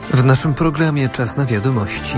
W naszym programie czas na wiadomości.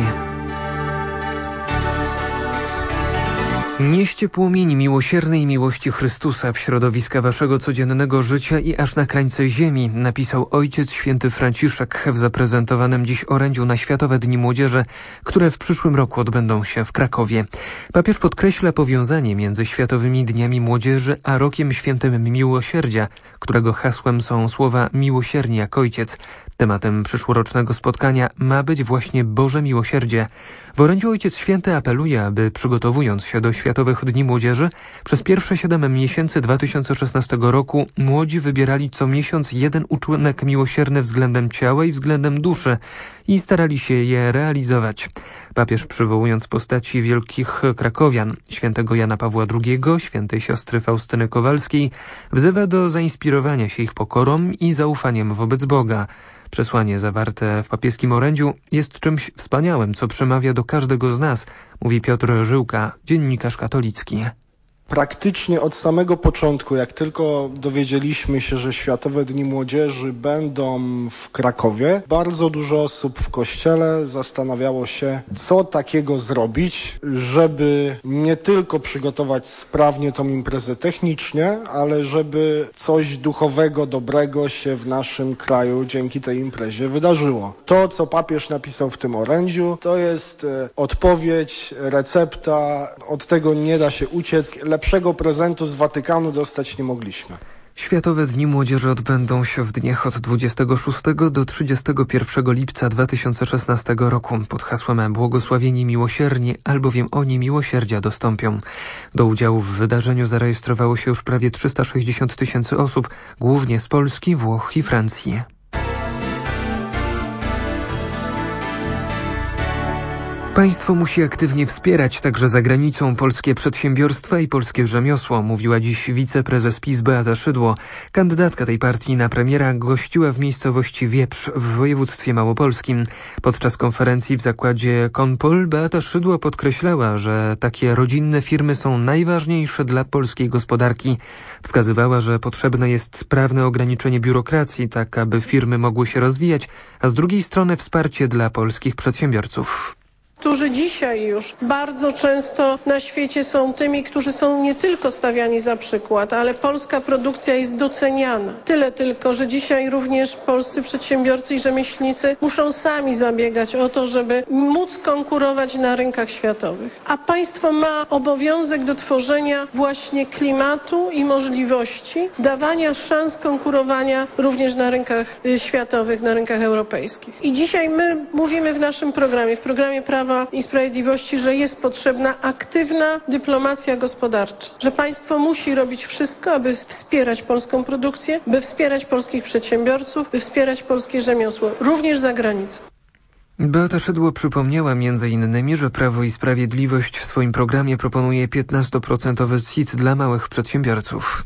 Nieście płomień miłosiernej miłości Chrystusa w środowiska waszego codziennego życia i aż na krańce ziemi, napisał Ojciec Święty Franciszek w zaprezentowanym dziś orędziu na Światowe Dni Młodzieży, które w przyszłym roku odbędą się w Krakowie. Papież podkreśla powiązanie między Światowymi Dniami Młodzieży a Rokiem Świętym Miłosierdzia, którego hasłem są słowa miłosierni jak Ojciec. Tematem przyszłorocznego spotkania ma być właśnie Boże Miłosierdzie. W orędziu Ojciec Święty apeluje, aby przygotowując się do Światowych Dni Młodzieży, przez pierwsze 7 miesięcy 2016 roku młodzi wybierali co miesiąc jeden uczynek miłosierny względem ciała i względem duszy i starali się je realizować. Papież, przywołując postaci wielkich krakowian, świętego Jana Pawła II, świętej siostry Faustyny Kowalskiej, wzywa do zainspirowania się ich pokorą i zaufaniem wobec Boga. Przesłanie zawarte w papieskim orędziu jest czymś wspaniałym, co przemawia do każdego z nas, mówi Piotr Żyłka, dziennikarz katolicki. Praktycznie od samego początku, jak tylko dowiedzieliśmy się, że Światowe Dni Młodzieży będą w Krakowie, bardzo dużo osób w kościele zastanawiało się, co takiego zrobić, żeby nie tylko przygotować sprawnie tą imprezę technicznie, ale żeby coś duchowego, dobrego się w naszym kraju dzięki tej imprezie wydarzyło. To, co papież napisał w tym orędziu, to jest odpowiedź, recepta, od tego nie da się uciec. Lepszego prezentu z Watykanu dostać nie mogliśmy. Światowe Dni Młodzieży odbędą się w dniach od 26 do 31 lipca 2016 roku pod hasłem Błogosławieni miłosierni, albowiem oni miłosierdzia dostąpią. Do udziału w wydarzeniu zarejestrowało się już prawie 360 000 osób, głównie z Polski, Włoch i Francji. Państwo musi aktywnie wspierać także za granicą polskie przedsiębiorstwa i polskie rzemiosło, mówiła dziś wiceprezes PiS Beata Szydło. Kandydatka tej partii na premiera gościła w miejscowości Wieprz w województwie małopolskim. Podczas konferencji w zakładzie Konpol Beata Szydło podkreślała, że takie rodzinne firmy są najważniejsze dla polskiej gospodarki. Wskazywała, że potrzebne jest sprawne ograniczenie biurokracji, tak aby firmy mogły się rozwijać, a z drugiej strony wsparcie dla polskich przedsiębiorców, którzy dzisiaj już bardzo często na świecie są tymi, którzy są nie tylko stawiani za przykład, ale polska produkcja jest doceniana. Tyle tylko, że dzisiaj również polscy przedsiębiorcy i rzemieślnicy muszą sami zabiegać o to, żeby móc konkurować na rynkach światowych. A państwo ma obowiązek do tworzenia właśnie klimatu i możliwości dawania szans konkurowania również na rynkach światowych, na rynkach europejskich. I dzisiaj my mówimy w naszym programie, w programie Prawa i Sprawiedliwości, że jest potrzebna aktywna dyplomacja gospodarcza, że państwo musi robić wszystko, aby wspierać polską produkcję, by wspierać polskich przedsiębiorców, by wspierać polskie rzemiosło, również za granicą. Beata Szydło przypomniała m.in., że Prawo i Sprawiedliwość w swoim programie proponuje 15% CIT dla małych przedsiębiorców.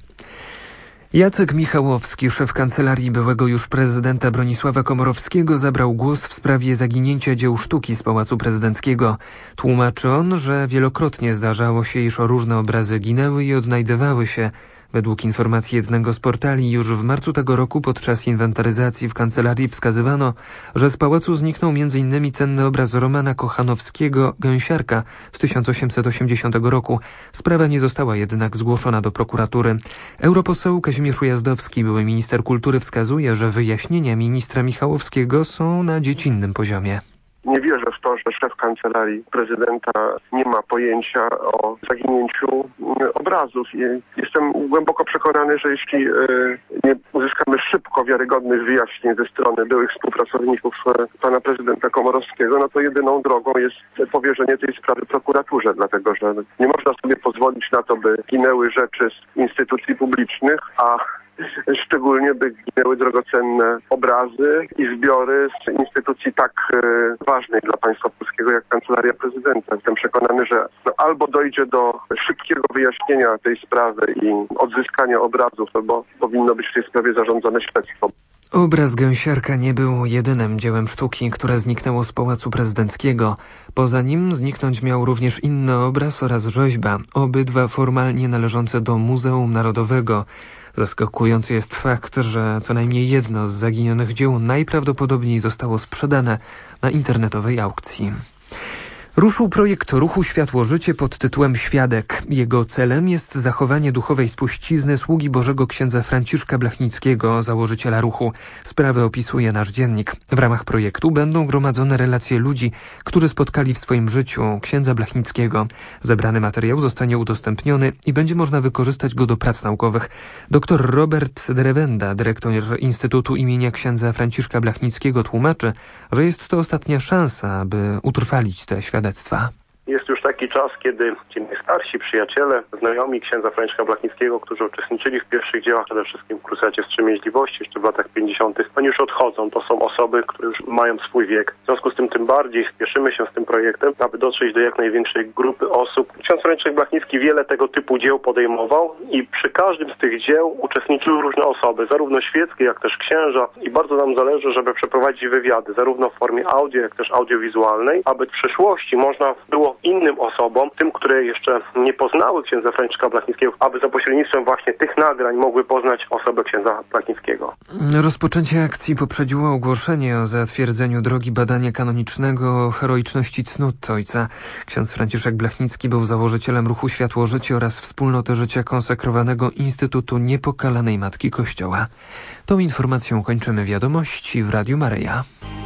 Jacek Michałowski, szef kancelarii byłego już prezydenta Bronisława Komorowskiego, zabrał głos w sprawie zaginięcia dzieł sztuki z Pałacu Prezydenckiego. Tłumaczy on, że wielokrotnie zdarzało się, iż różne obrazy ginęły i odnajdywały się. Według informacji jednego z portali już w marcu tego roku podczas inwentaryzacji w kancelarii wskazywano, że z pałacu zniknął m.in. cenny obraz Romana Kochanowskiego „Gęsiarka” z 1880 roku. Sprawa nie została jednak zgłoszona do prokuratury. Europoseł Kazimierz Ujazdowski, były minister kultury, wskazuje, że wyjaśnienia ministra Michałowskiego są na dziecinnym poziomie. Nie wierzę w to, że szef kancelarii prezydenta nie ma pojęcia o zaginięciu obrazów. I jestem głęboko przekonany, że jeśli nie uzyskamy szybko wiarygodnych wyjaśnień ze strony byłych współpracowników pana prezydenta Komorowskiego, no to jedyną drogą jest powierzenie tej sprawy prokuraturze, dlatego że nie można sobie pozwolić na to, by ginęły rzeczy z instytucji publicznych, a szczególnie by ginęły drogocenne obrazy i zbiory z instytucji tak ważnej dla państwa polskiego jak Kancelaria Prezydenta. Jestem przekonany, że albo dojdzie do szybkiego wyjaśnienia tej sprawy i odzyskania obrazów, albo powinno być w tej sprawie zarządzone śledztwo. Obraz Gęsiarka nie był jedynym dziełem sztuki, które zniknęło z Pałacu Prezydenckiego. Poza nim zniknąć miał również inny obraz oraz rzeźba, obydwa formalnie należące do Muzeum Narodowego. Zaskakujący jest fakt, że co najmniej jedno z zaginionych dzieł najprawdopodobniej zostało sprzedane na internetowej aukcji. Ruszył projekt ruchu Światło-Życie pod tytułem Świadek. Jego celem jest zachowanie duchowej spuścizny sługi Bożego księdza Franciszka Blachnickiego, założyciela ruchu. Sprawę opisuje nasz dziennik. W ramach projektu będą gromadzone relacje ludzi, którzy spotkali w swoim życiu księdza Blachnickiego. Zebrany materiał zostanie udostępniony i będzie można wykorzystać go do prac naukowych. Dr Robert Drewenda, dyrektor Instytutu imienia księdza Franciszka Blachnickiego, tłumaczy, że jest to ostatnia szansa, aby utrwalić te świadectwa. Jest już taki czas, kiedy ci najstarsi przyjaciele, znajomi księdza Franciszka Blachnickiego, którzy uczestniczyli w pierwszych dziełach, przede wszystkim w Krucjacie Wstrzemięźliwości, jeszcze w latach 50., oni już odchodzą. To są osoby, które już mają swój wiek. W związku z tym bardziej spieszymy się z tym projektem, aby dotrzeć do jak największej grupy osób. Ksiądz Franciszek Blachnicki wiele tego typu dzieł podejmował i przy każdym z tych dzieł uczestniczyły różne osoby, zarówno świeckie, jak też księża, i bardzo nam zależy, żeby przeprowadzić wywiady, zarówno w formie audio, jak też audiowizualnej, aby w przyszłości można było innym osobom, tym, które jeszcze nie poznały księdza Franciszka Blachnickiego, aby za pośrednictwem właśnie tych nagrań mogły poznać osobę księdza Blachnickiego. Rozpoczęcie akcji poprzedziło ogłoszenie o zatwierdzeniu drogi badania kanonicznego o heroiczności cnót ojca. Ksiądz Franciszek Blachnicki był założycielem ruchu Światło-Życie oraz Wspólnoty Życia konsekrowanego Instytutu Niepokalanej Matki Kościoła. Tą informacją kończymy wiadomości w Radiu Maryja.